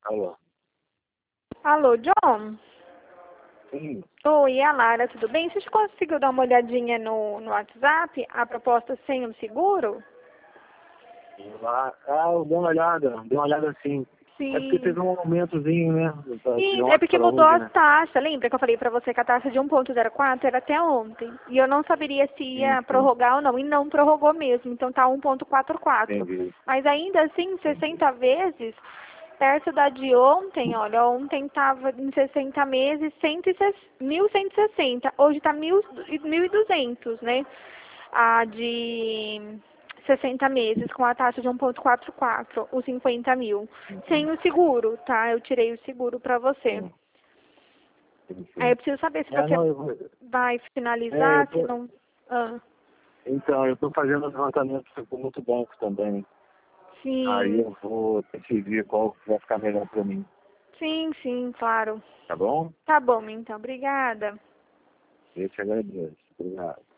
Alô? Alô, John? Sim. Oi, é a Lara, tudo bem? Você conseguiu dar uma olhadinha no WhatsApp, a proposta sem o seguro? Eu dei uma olhada sim. É porque Sim. teve um aumentozinho, né? De Sim, é ontem porque para mudou hoje, as né? taxas. Lembra que eu falei pra você que a taxa de 1,04 era até ontem? E eu não saberia se Sim, ia sim. prorrogar ou não. E não prorrogou mesmo, então tá 1,44. Entendi, Mas ainda assim, entendi. 60 vezes, perto da de ontem, olha, ontem tava em 60 meses, 1.160. Hoje tá 1.200, né? A de 60 meses, com a taxa de 1,44, os 50 mil. Sem Entendi. o seguro, tá? Eu tirei o seguro pra você. Sim, sim, Aí eu sim. preciso saber se É, você não, vai eu finalizar, se tô, não... Ah, então, eu tô fazendo um levantamento com muito banco também. Aí sim, eu vou decidir qual que vai ficar melhor para mim. sim, sim, claro. Tá bom? Tá bom, então. Obrigada. Eu te agradeço. Obrigado.